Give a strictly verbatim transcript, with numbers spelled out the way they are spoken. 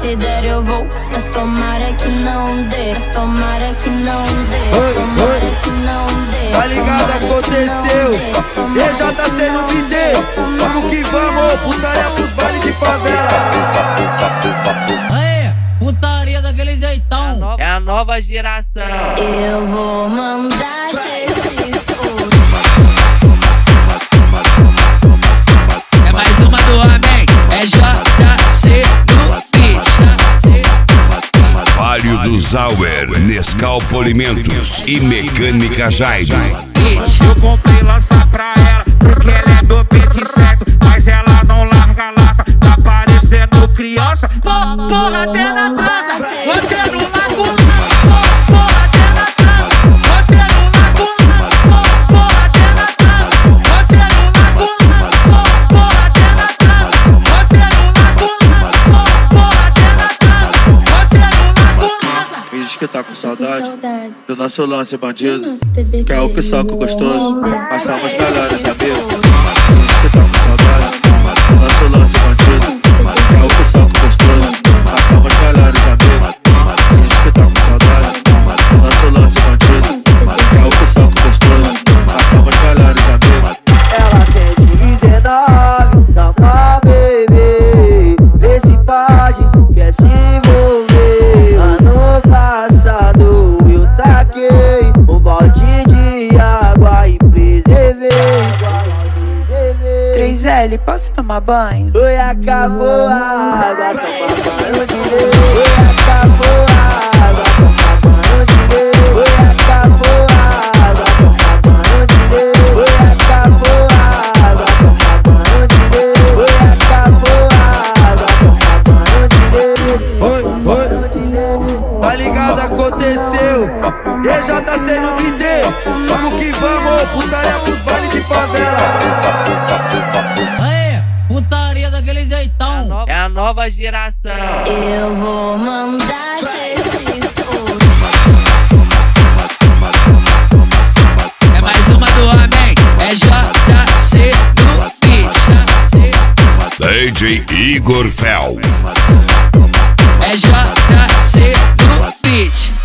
se der eu vou, mas tomara que não dê, mas tomara que não dê, tomara que não dê. Tá ligado, aconteceu, e já tá sendo B D. Vamos que vamos, putaria pros bailes de favela. Aê, putaria daquele jeitão. É a nova geração. Eu vou mandar cê se for. É mais uma do homem, é J C no beat. Palio do Zauer, Nescau Polimentos e Mecânica Jaime. Eu comprei lança pra ela, porque ela é meu pente certo, mas ela não larga a lata, tá parecendo criança. Porra, até na trança, você não larga o nada. Porra, até na trança, você não larga o nada. Porra, até na trança, você não larga o nada. Porra, até na trança, você não larga o nada. Porra, até na trança, você não larga o nada. Me diz que tá com saudade do nosso lance bandido, que é o que soca o gostoso, passamos melhores amigos. Me diz que tá com saudade do nosso lance bandido, que é o que soca o gostoso, passamos melhores amigos. Me diz que tá com saudade do nosso lance bandido, que é o que soca o gostoso, passamos melhores amigos. Ela tem dezenove, calma baby, vê se pode, quer se envolver. Ano passado eu taquei um balde de água e preservei. três L, posso tomar banho? Oi, acabou a água, toma banho de lei. Oi, acabou a água, toma banho de lei. Oi, acabou a água, toma banho de lei. Oi, acabou a água, toma banho de lei. Oi, acabou a água, toma banho de lei. Oi, oi, tá ligado, aconteceu, e já tá sendo B D. Vamos que vamos, putaria pros bailes de favela. Aê, putaria daquele jeitão. É a nova geração. Eu vou mandar cê se for. É mais uma do homem, é J C no beat. D J Igor Fel. É J C no beat.